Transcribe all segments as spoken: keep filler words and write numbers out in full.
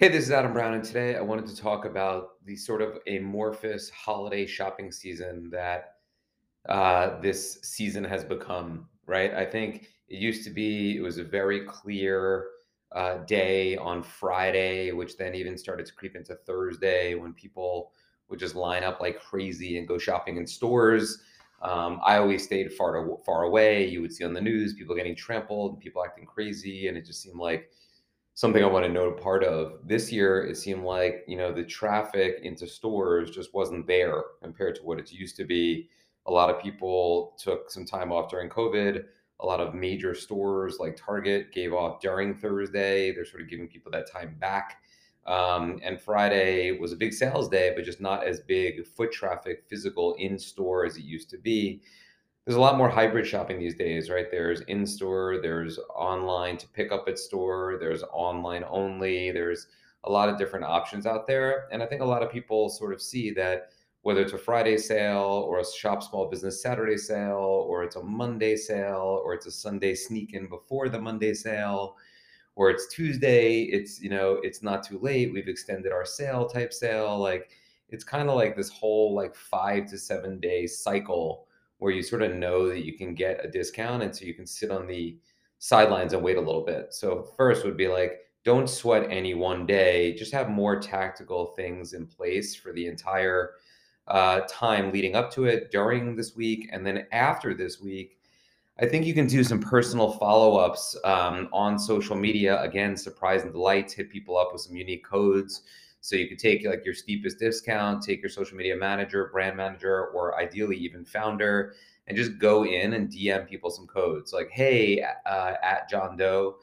Hey, this is Adam Brown, and today I wanted to talk about the sort of amorphous holiday shopping season that uh, this season has become, right? I think it used to be, it was a very clear uh, day on Friday, which then even started to creep into Thursday when people would just line up like crazy and go shopping in stores. Um, I always stayed far to, far away. You would see on the news people getting trampled and people acting crazy, and it just seemed like something I want to note a part of. This year, it seemed like, you know, the traffic into stores just wasn't there compared to what it used to be. A lot of people took some time off during COVID. A lot of major stores like Target gave off during Thursday. They're sort of giving people that time back. Um, and Friday was a big sales day, but just not as big foot traffic physical in store as it used to be. There's a lot more hybrid shopping these days, right? There's in-store, there's online to pick up at store, there's online only, there's a lot of different options out there. And I think a lot of people sort of see that whether it's a Friday sale or a shop small business Saturday sale, or it's a Monday sale, or it's a Sunday sneak in before the Monday sale, or it's Tuesday, it's, you know, it's not too late, we've extended our sale type sale. Like it's kind of like this whole like five to seven day cycle where you sort of know that you can get a discount, and so you can sit on the sidelines and wait a little bit. So first would be like, don't sweat any one day, just have more tactical things in place for the entire uh, time leading up to it, during this week, and then after this week. I think you can do some personal follow-ups um, on social media. Again, surprise and delights, hit people up with some unique codes. So you could take like your steepest discount, take your social media manager, brand manager, or ideally even founder, and just go in and D M people some codes like, hey, uh, at John Doe,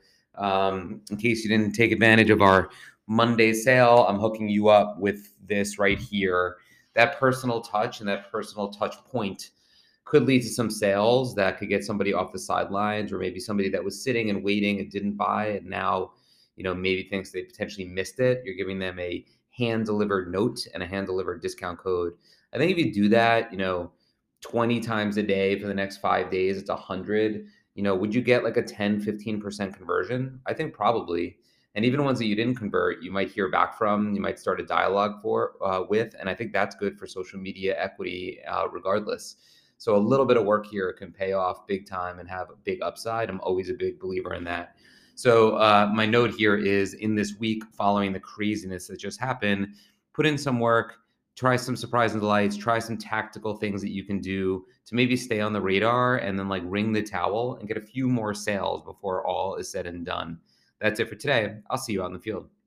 um, in case you didn't take advantage of our Monday sale, I'm hooking you up with this right here. That personal touch and that personal touch point could lead to some sales that could get somebody off the sidelines, or maybe somebody that was sitting and waiting and didn't buy and now, you know, maybe thinks they potentially missed it. You're giving them a hand delivered note and a hand delivered discount code. I think if you do that, you know, twenty times a day for the next five days, it's a hundred. You know, would you get like a ten, fifteen percent conversion? I think probably. And even ones that you didn't convert, you might hear back from, you might start a dialogue for uh, with, and I think that's good for social media equity, uh, regardless. So a little bit of work here can pay off big time and have a big upside. I'm always a big believer in that. So uh, my note here is, in this week following the craziness that just happened, put in some work, try some surprise and delights, try some tactical things that you can do to maybe stay on the radar, and then like ring the towel and get a few more sales before all is said and done. That's it for today. I'll see you out in the field.